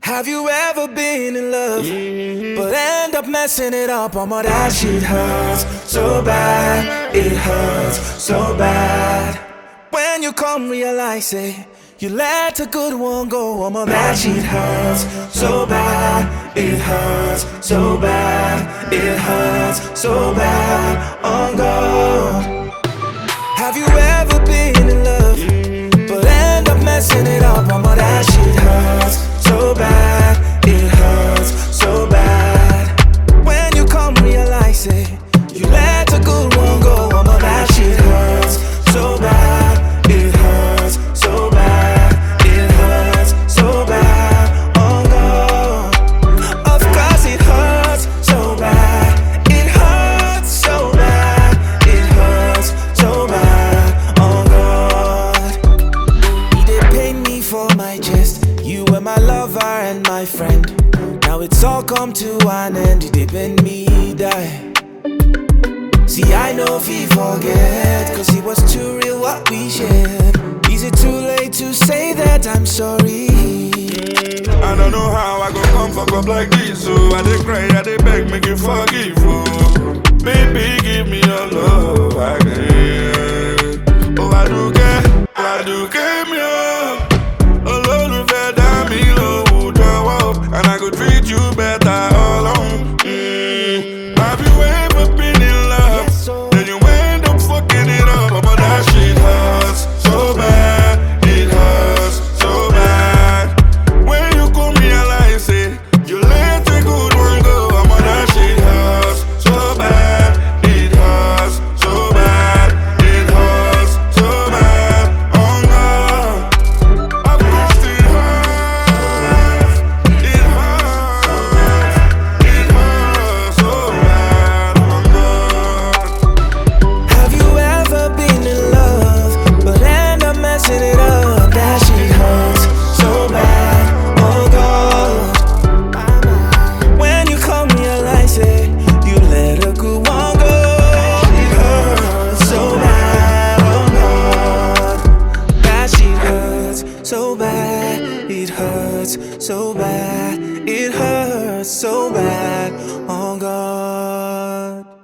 Have you ever been in love, but end up messing it up? Oh my, that shit hurts so bad. It hurts so bad. When you come realize it, you let a good one go. Oh my, that shit hurts so bad. It hurts so bad. It hurts so bad. Oh God. Have you ever been in love, but end up messing it up? Oh my, that shit hurts so bad. It hurts so bad. When you come realize it, you let a good one go. Oh my, that shit hurts so bad. It hurts so bad. It hurts so bad. Oh God. Of course it hurts so bad. It hurts so bad. It hurts so bad. Oh God. He did pain me for my chest. You were my lover and my friend. Now it's all come to an end. You did bend me die. See, I know if he forget, cause it was too real what we shared. Is it too late to say that I'm sorry? I don't know how I go come fuck up like this. So I dey cry, I dey beg, make you forgive. Oh, baby, give me your love again. Oh, I do care, me up. Olólùfẹ́ dá mi lóhùn jọ̀wọ́, and I go treat you better all alone. Have you ever been in love? Then you end up fucking it up. But that shit hurts so bad. It hurts so bad. When you come realize it, you let a good one go. But that shit hurts so bad. It hurts so bad. It hurts so bad. Oh no. Of course it hurts. It hurts. It hurts so bad. Oh no. Have you ever been in love, but end up messing it up? That shit hurts so bad. Oh God. When you come realize it, you let a good one go. It hurts so bad. Oh God. That shit hurts so bad. It hurts so bad. It hurts so bad. Oh God.